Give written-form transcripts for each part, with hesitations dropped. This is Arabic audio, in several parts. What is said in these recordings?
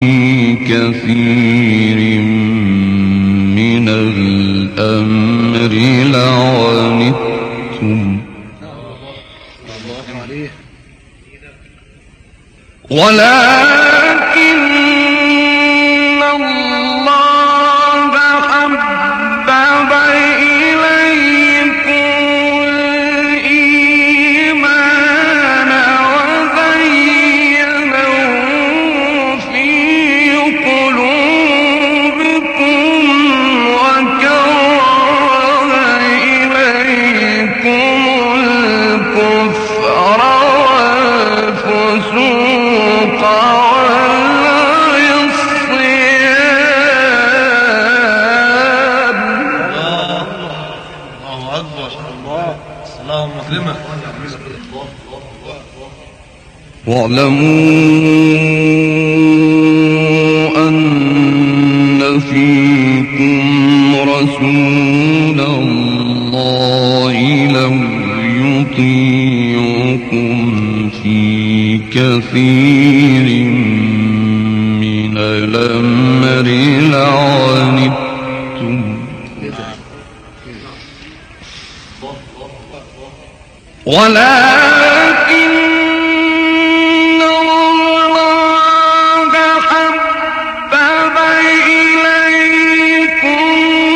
كثير من الأمر لعنتم ولكن الله حبب إليكم الإيمان وزينه في قلوبكم وكره إليكم الكفر والفسوق والعصيان. الله أكبر. اللهم اكرمك. واعلموا أن فيكم رسول الله لو يطيعكم في كثير من الأمر لعنتم ولكن الله حبب إليكم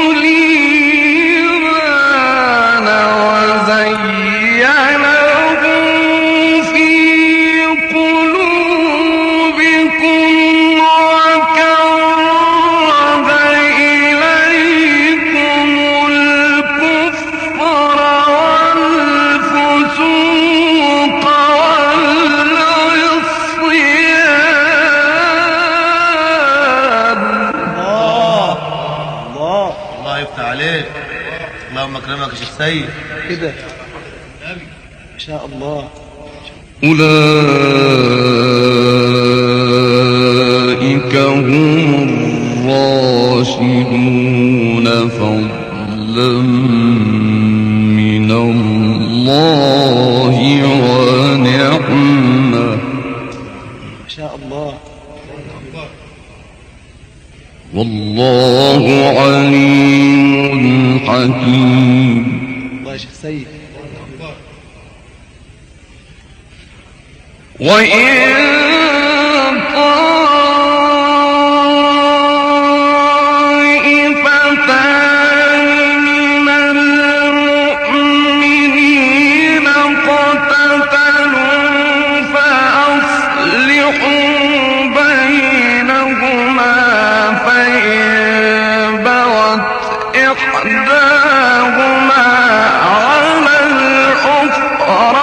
الإيمان وزينه في قلوبكم وكره إليكم الكفر والفسوق والعصيان. الله يفتح عليك. اللهم اكرمك يا شيخ سيد كده ما شاء الله. أولئك هم الراشدون فضلا من الله ونعمة ما شاء الله. والله عليم حكيم. الله يا شيخ سيد. وإن طائفتان من المؤمنين اقتتلوا فأصلحوا بينهما فإن بغت إحداهما على الأخرى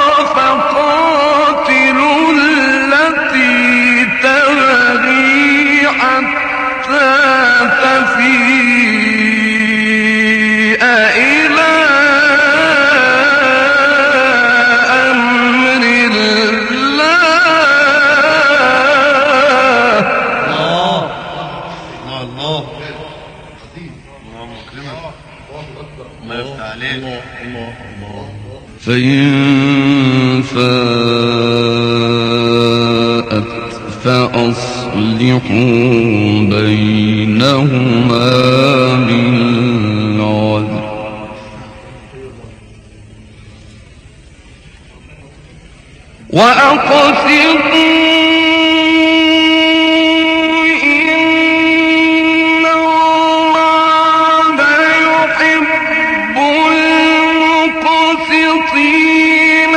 فقاتلوا التي تبغي حتى تفيء إلى أمر الله. الله اللهم اكرمك. الله يفتح عليك. فإن فاءت فأصلحوا بينهما بالعدل وأقسطوا إن الله يحب المقسطين.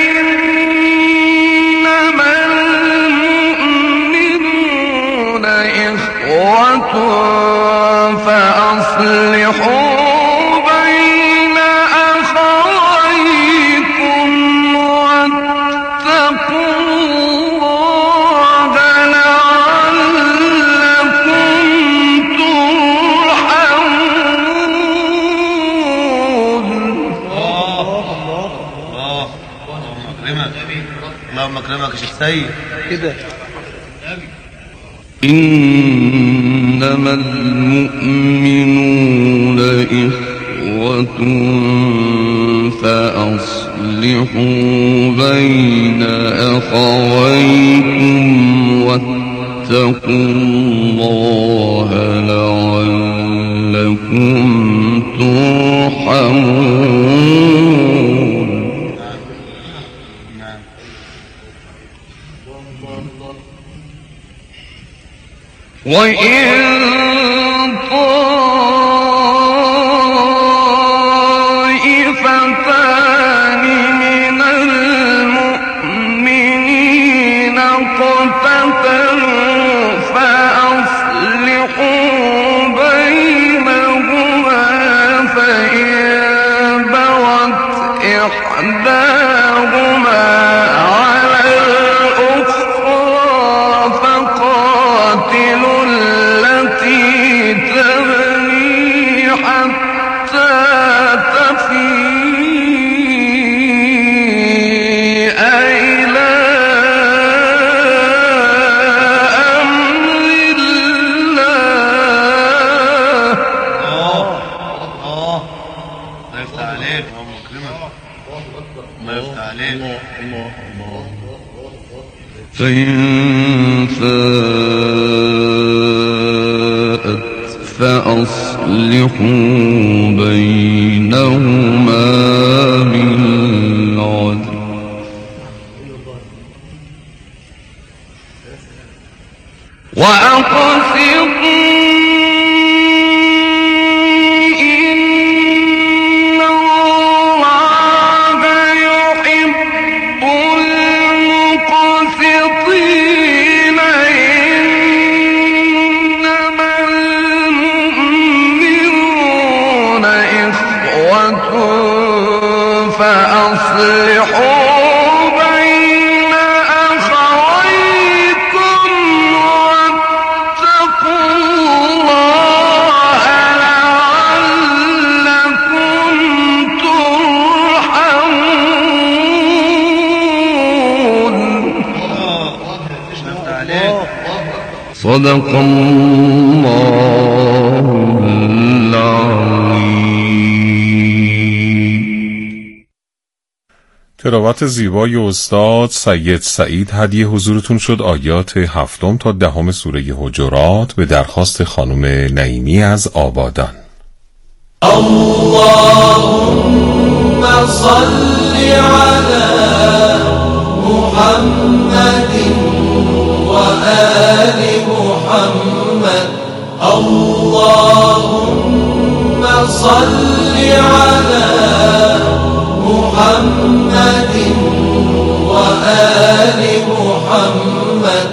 إنما المؤمنون إخوة فأصلحوا بين أخويكم واتقوا الله لعلكم ترحمون. اللهم اكرمك يا شيخ سيد كده. إنما المؤمنون إخوة فأصلحوا بين أخويكم واتقوا الله لعلكم ترحمون. وإن طائفتان من المؤمنين اقتتلوا فأصلحوا بينهما فإن بغت إحداهما على الأخرى فقاتلوا التي تبغي حتى تفيء إلى أمر الله. الله ما يفتح عليك يا مكرمك، ما يفتح عليك. فإن فاءت فأصلحوا بينهما بالعدل وأقسطوا إن الله يحب المقسطين. إنما المؤمنون إخوة فأصلحوا بين أخويكم واتقوا الله لعلكم ترحمون. يفتح عليك. صدق الله العظيم. تلاوت زیبای استاد سید سعید هدیه حضورتون شد. آیات 7 تا 10 سوره حجرات به درخواست خانم نعیمی از آبادان. اللهم صل على محمد وآل محمد. اللهم صل على محمد وآل محمد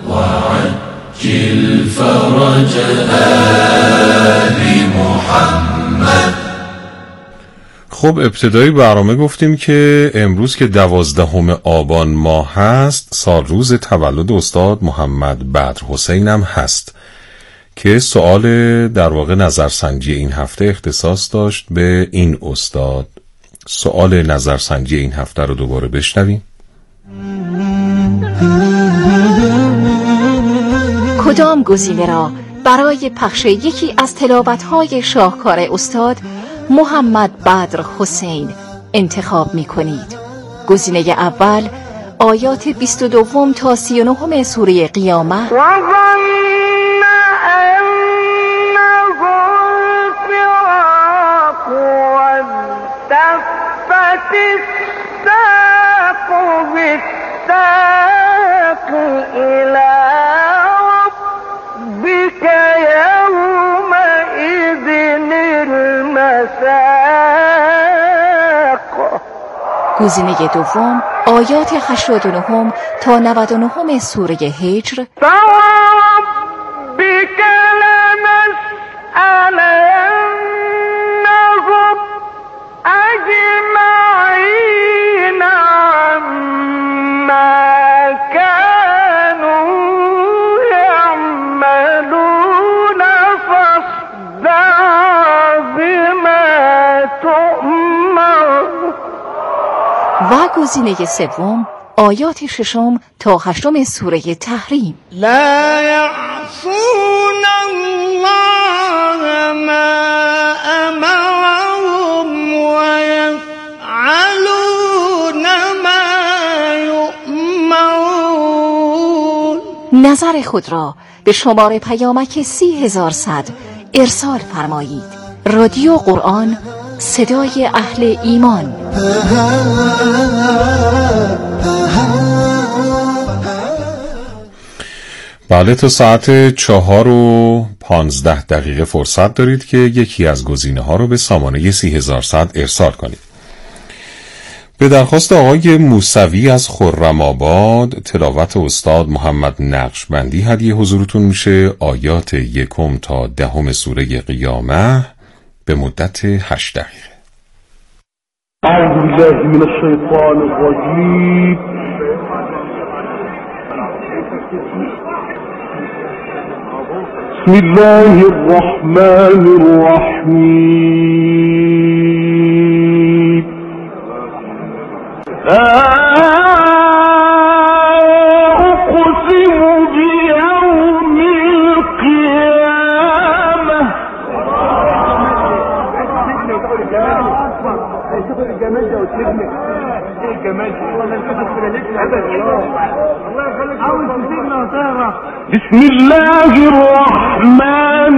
وعجل فرج آل محمد. خب ابتدای برنامه گفتیم که امروز که 12 آبان ماه هست سال روز تولد استاد محمد بدر حسین هم هست که سوال در واقع نظرسنجی این هفته اختصاص داشت به این استاد. سوال نظرسنجی این هفته رو دوباره بشنویم. کدام گزینه را برای پخش یکی از تلاوت‌های شاهکار استاد محمد بدر حسین انتخاب می‌کنید؟ گزینه اول آیات 22 تا 39 سوره قیامه گزینه دوم آیات 89 تا 99 سوره هجر و گزینه سوم آیات 6 تا 8 سوره تحریم. لا يعصون الله ما امرهم ويفعلون ما يؤمرون. نظر خود را به شماره پیامک 30100 ارسال فرمایید. رادیو قرآن، صدای اهل ایمان. بله، تا ساعت 4:15 فرصت دارید که یکی از گزینه ها رو به سامانه 30100 ارسال کنید. به درخواست آقای موسوی از خرم‌آباد، تلاوت استاد محمد نقشبندی هدیه حضورتون میشه. آیات 1 تا 10 سوره قیامه به مدت 8 دقیقه. اعوذ بالله من الشیطان الرجیم. بسم الله الرحمن الرحیم. اقسم بیوم القیامه. بسم الله الرحمن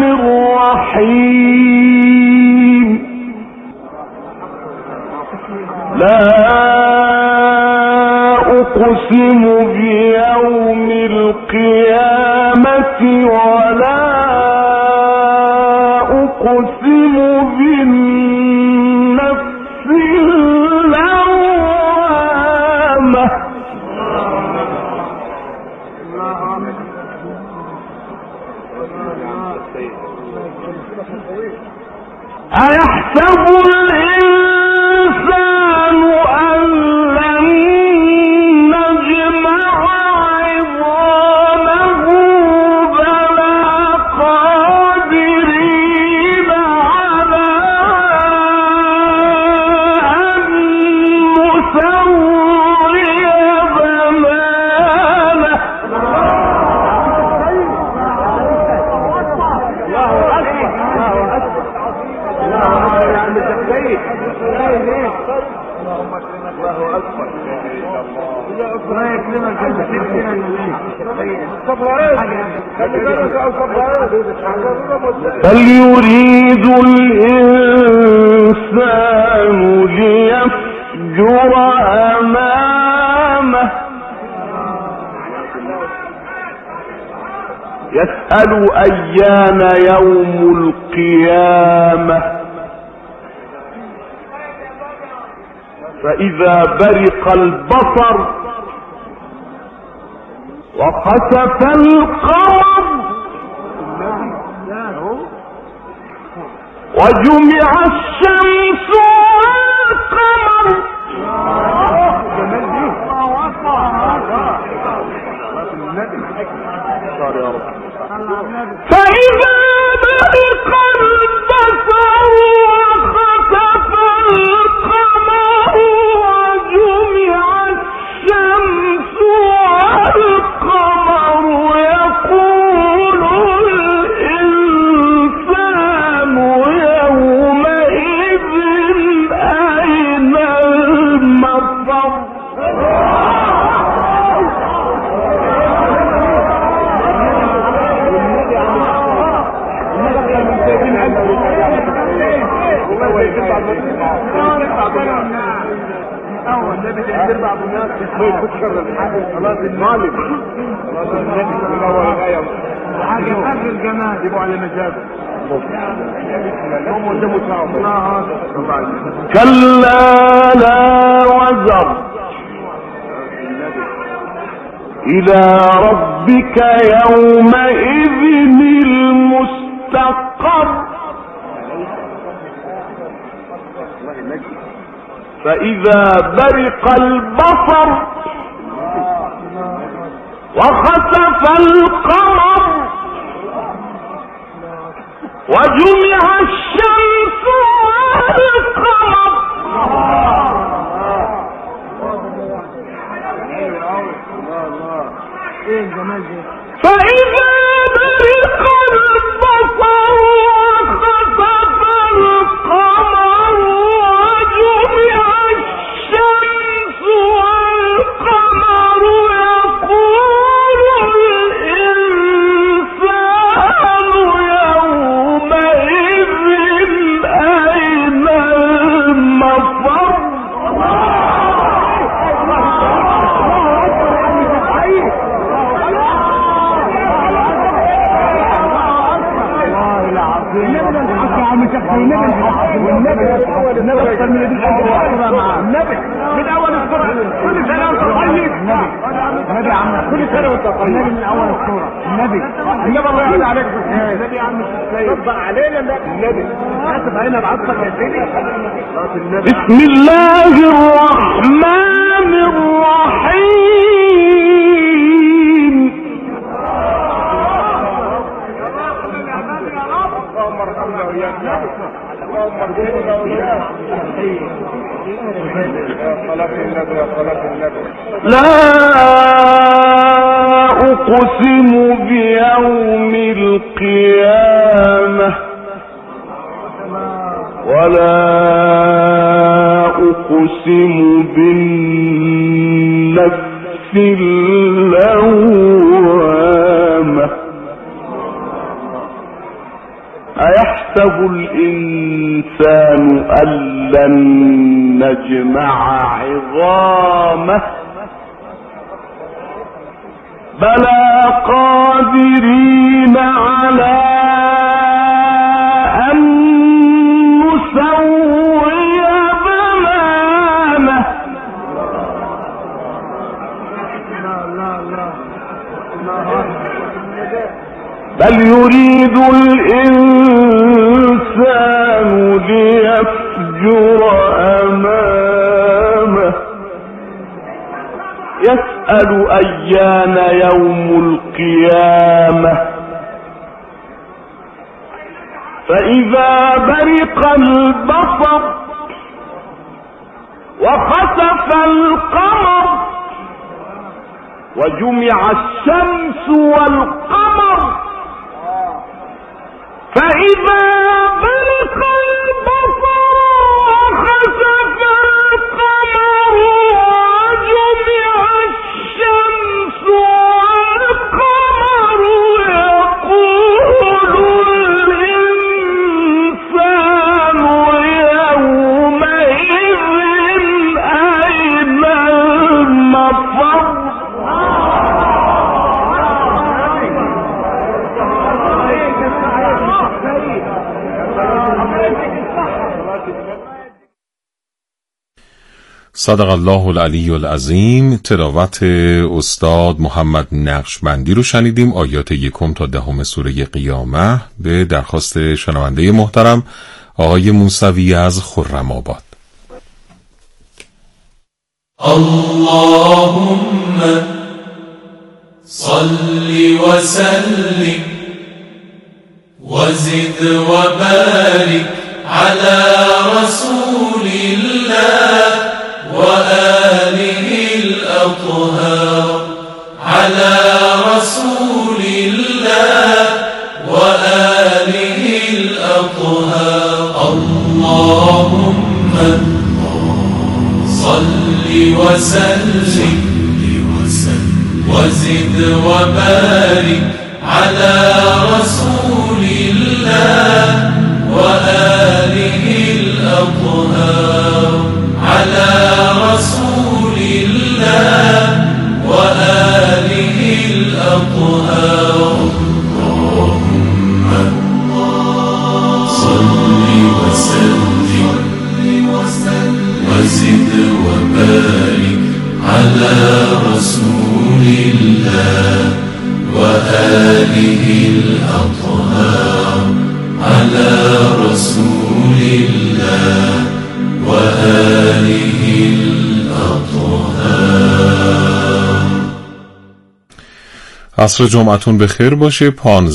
الرحيم. لا أقسم بيوم القيامة ولا أقسم بالنفس اللوامة. أيحسب الإنسان أن لن نجمع عظامه؟ بلى قادرين على أن نسوي بنانه. بل يريد الإنسان ليفجر أمامه. يسأل أيان يوم القيامة. فإذا برق البصر وخسف القمر وجمع الشمس والقمر فإذا برق البصر وخسف القمر وجمع الشمس والقمر يقول الإنسان يومئذ أين المفر. كلا لا وزر إلى ربك يومئذ المستقر. فإذا برق البصر وخسف القمر وجمع الشمس والقمر فإذا برق البصر وخسف القمر وجمع الشمس والقمر يقول الإنسان من اول الصورة كل سنة وانت طيب. النبي يا عم كل سنة وانت طيب. النبي من اول الصورة. النبي الله يرضى عليك. النبي يا عم ربع علينا النبي حاسب علينا بعضك يا سيدي. بسم الله الرحمن الرحيم. اللهم ارحمنا وياك. اللهم ارحمنا وياك. لا أقسم بيوم القيامة ولا أقسم بالنفس اللوامة أيحسب الإنسان أن لن نجمع عظامه بلى قادرين على أن نسوي بنانه بل يريد الإنسان ليفجر أمامه يسأل أيان يوم القيامة فإذا برق البصر وخسف القمر وجمع الشمس والقمر فإذا برق البصر وخسف القمر وجمع الشمس والقمر يقول الإنسان يومئذ أين المفر. صدق الله العلی العظیم. تلاوت استاد محمد نقشبندی رو شنیدیم. آیات 1 تا 10 سوره قیامه به درخواست شنونده محترم آقای موسوی از خرم‌آباد. اللهم صل وسلم وزد وبارك على رسول الله وآله الأطهار على رسول الله وآله الأطهار. اللهم صل وسلم وزد وبارك على رسول الله وآله الأطهار على رسول الله وآله الأطهار. اللهم صل وسلم وزد وبارك على رسول الله وآله الأطهار على رسول الله وآله الأطهار. عصر جمعتون بخیر باشه.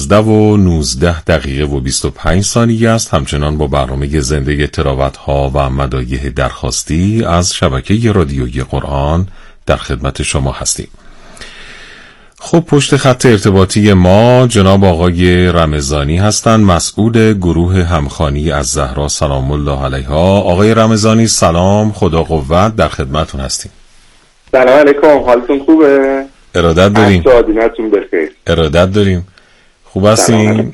15:19 و 25 ثانیه است. همچنان با برنامه زنده تلاوت ها و مدایح درخواستی از شبکه رادیویی قرآن در خدمت شما هستیم. خب پشت خط ارتباطی ما جناب آقای رمضانی هستند، مسئول گروه همخوانی از زهرا سلام الله علیها. آقای رمضانی سلام، خدا قوت، در خدمتون هستیم. سلام علیکم، حالتون خوبه؟ ارادت داریم. دینتون بخیر. ارادت داریم. خوب هستین؟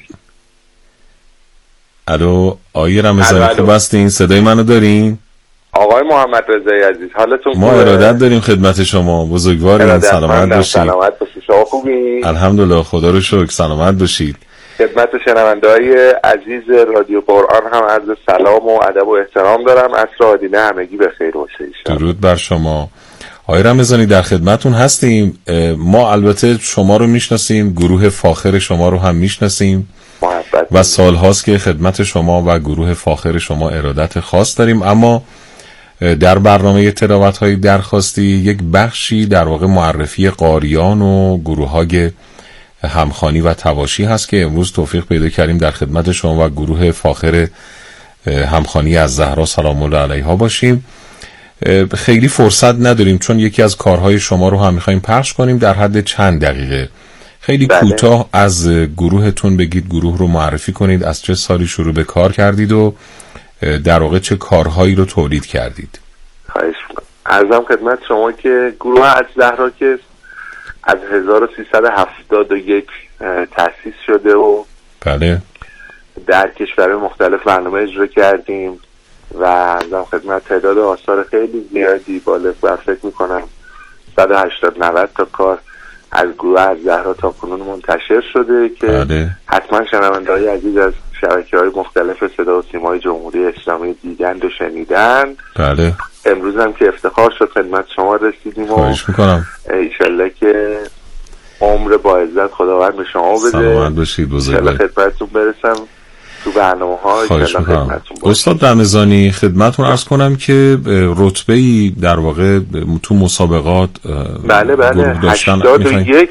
الو آقای رمضانی خوب هستین؟ صدای منو دارین؟ آقای محمد رضایی عزیز حالتون خوبه؟ ما ارادت داریم خدمت شما، بزرگوارید، سلامت باشید. سلامت باشید. شما خوبین؟ الحمدلله خدا رو شکر، سلامت باشید. خدمت شنونده‌های عزیز رادیو قرآن هم عرض سلام و ادب و احترام دارم. عصر آدینه همگی بخیر باشه انشاءالله. درود بر شما. آقای رمضانی در خدمتون هستیم. ما البته شما رو میشناسیم، گروه فاخر شما رو هم میشناسیم و سالهاست که خدمت شما و گروه فاخر شما ارادت خاص داریم، اما در برنامه تلاوت‌های درخواستی یک بخشی در واقع معرفی قاریان و گروه‌های همخوانی و تواشی هست که امروز توفیق پیدا کردیم در خدمت شما و گروه فاخر همخوانی از زهرا سلام الله علیها باشیم. خیلی فرصت نداریم چون یکی از کارهای شما رو هم می‌خوایم پخش کنیم در حد چند دقیقه. خیلی کوتاه از گروهتون بگید، گروه رو معرفی کنید، از چه سالی شروع به کار کردید و در واقع چه کارهایی رو تولید کردید. خواهش می‌کنم. عرضم خدمت شما که گروه از زهرا که از 1371 تأسیس شده و بله در کشورهای مختلف برنامه اجرا کردیم و عرضم خدمت تعداد آثار خیلی زیادی بالغ بر فکر میکنم 180-90 تا کار از گروه از زهرا تا کنون منتشر شده که بله. حتما شنونده‌های عزیز از شبکه‌های مختلف صدا و سیمای جمهوری اسلامی دیدند و شنیدند. بله. امروز هم که افتخار شد خدمت شما رسیدیم و خواهش میکنم. ایشالله که عمر با عزت خداوند به شما بده. سلامت باشید بزرگوار. خدمتتون برسم تو برنامه‌ها. خواهش میکنم. استاد رمضانی خدمتتون عرض کنم که رتبه‌ای در واقع تو مسابقات بله 81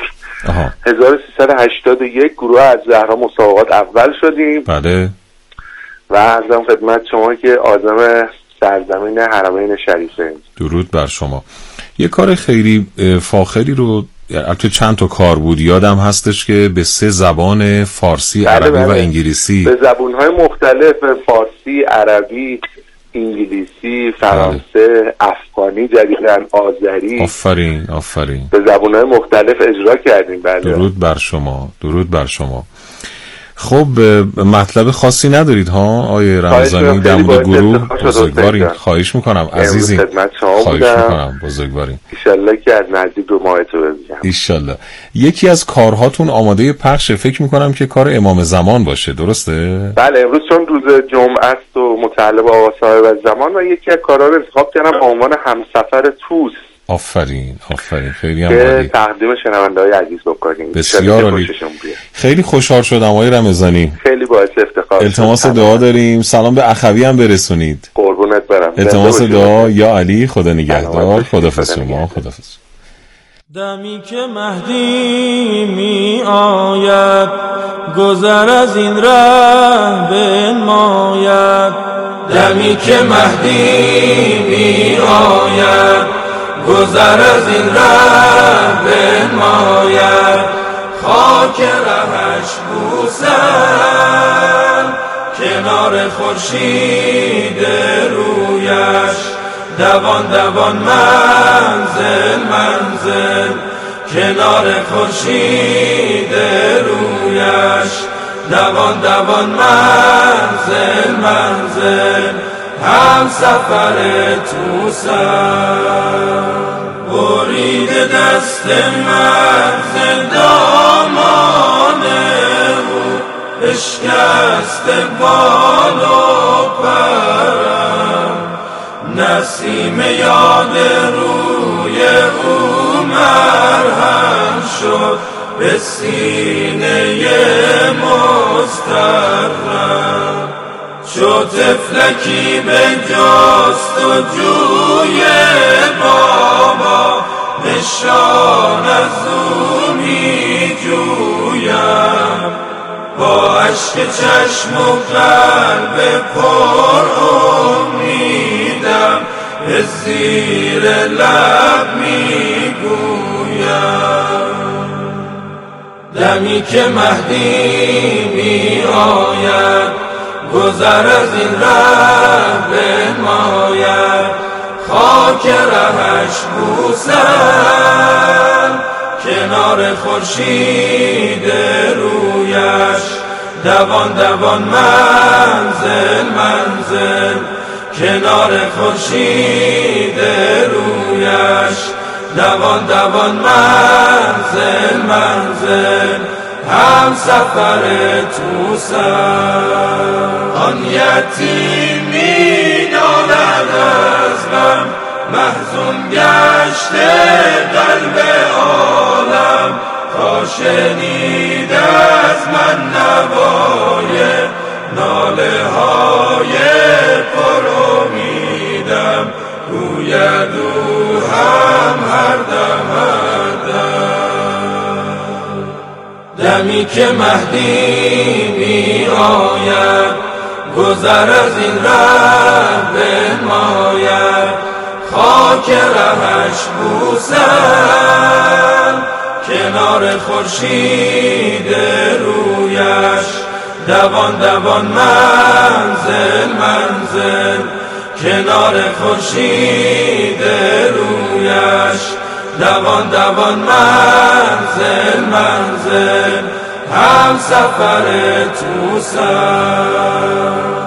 1381 گروه از زهرا مسابقات اول شدیم. بله. و عرضم خدمت شما که عازم سرزمین حرمین شریفین. درود بر شما. یه کار خیلی فاخری رو، البته چند تا کار بود، یادم هستش که به 3 زبان فارسی، عربی و انگلیسی، به زبان‌های مختلف، فارسی، عربی، انگلیسی، فرانسه، افغانی، جدیداً آذری. آفرین به زبان‌های مختلف اجرا کردیم. بله. درود بر شما. درود بر شما. خب مطلب خاصی ندارید ها آیه رمضانی در مورد گروه؟ بزرگوارین. خواهش میکنم عزیزی. خواهش میکنم بزرگوارین. ایشالله که از نزدیک رو ماهتو ببینم. ایشالله. یکی از کارهاتون آماده پخشه، فکر میکنم که کار امام زمان باشه، درسته؟ بله امروز چون روز جمعه است و متعلق به آقا صاحب زمان و یکی از کارها رو انتخاب کردم به عنوان همسفر توس. آفرین خیلی هم عالی. تقدیم شنونده‌های عزیز بکنیم. بسیار عالی. خیلی خوشحال شدم آقای رمضانی. خیلی باعث افتخار. التماس دعا داریم، سلام به اخوی هم برسونید. قربونت برم. التماس دعا. یا علی خدا نگهدار. خداحافظ شما. خداحافظ. دمی که مهدی می آید گذر از این ره بنماید. دمی که مهدی می آید گذر از این ره بنماید. خاک رهش بوسم کنار خورشید رویش. دوان منزل کنار خورشید رویش. دوان منزل هم سفر توسم. برید دست من زندامانه و اشکست بال و پرم. نسیم یاد روی او مرهم شد به سینه مضطرم. شو طفلکی به جست و جوی بابا نشان از او می جویم. با عشق چشم و قلب پر امیدم به زیر لب می گویم. دمی که مهدی می آید گذر از این ره بنماید. خاک رهش بوسم کنار خورشید رویش. دوان منزل کنار خورشید رویش. دوان منزل هم سفر توسن. آن یتیمی نالد از غم، محزون گشته قلب عالم. تا شنید از من نوای ناله های پر امیدم، گوید او هم هر دم هر دم. دمی که مهدی می آید، گذر از این ره بنماید، خاک رهش بوسم. کنار خورشید رویش، دوان دوان منزل منزل. کنار خورشید رویش، دوان دوان منزل منزل. هم سفر توسن.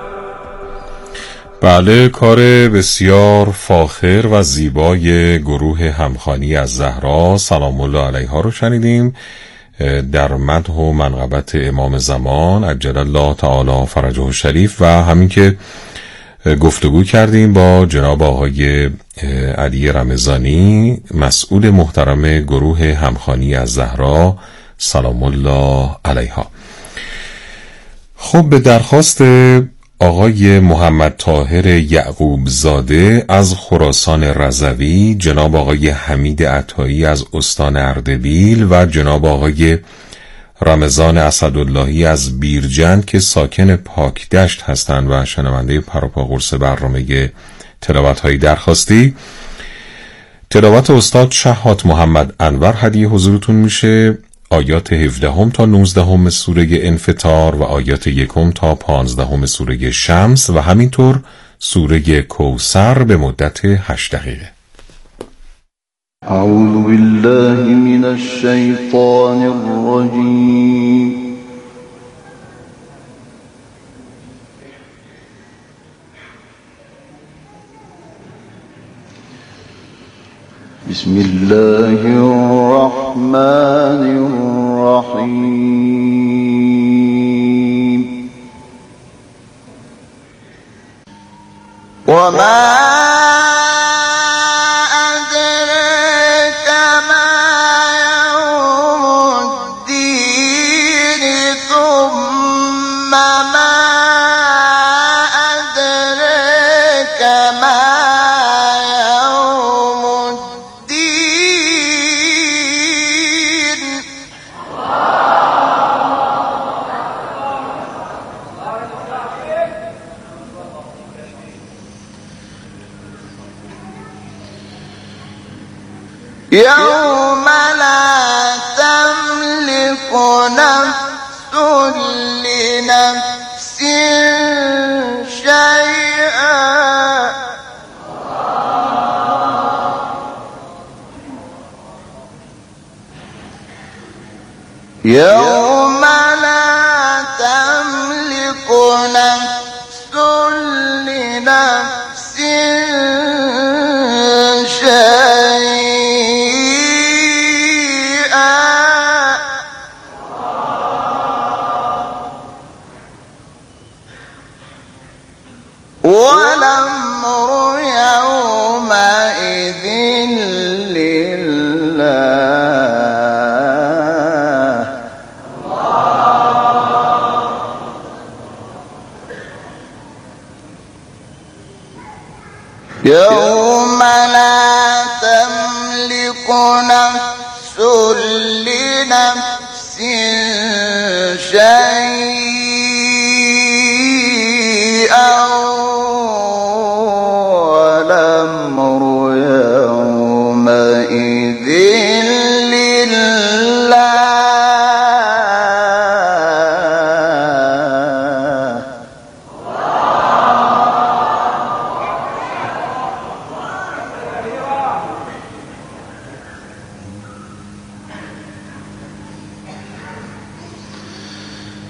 بله، کار بسیار فاخر و زیبای گروه همخوانی از زهرا سلام الله علیها رو شنیدیم در مدح و منقبت امام زمان عجل الله تعالی فرجه الشریف، و همین که گفتگو کردیم با جناب آقای علی رمضانی، مسئول محترم گروه همخوانی از زهرا سلام الله علیها. خب، به درخواست آقای محمد طاهر یعقوب زاده از خراسان رضوی، جناب آقای حمید عطایی از استان اردبیل و جناب آقای رمضان اسداللهی از بیرجند که ساکن پاکدشت هستند و شنونده پروپا قرص برنامه تلاوت‌های درخواستی، تلاوت استاد شهات محمد انور هدیه حضورتون میشه. آیات 17 تا 19 سوره انفطار و آیات 1 تا 15 سوره شمس و همینطور سوره کوثر به مدت 8 دقیقه. اعوذ بالله من الشیطان الرجیم. بسم الله الرحمن الرحیم. وما أدرك ما يوم الدين ثم ما أدرك ما يوم لا تملك نفس لنفس شيئا يوم لا تملك نفس لنفس والأمر يومئذ لله. يوم لا تملك نفس لنفس شيئا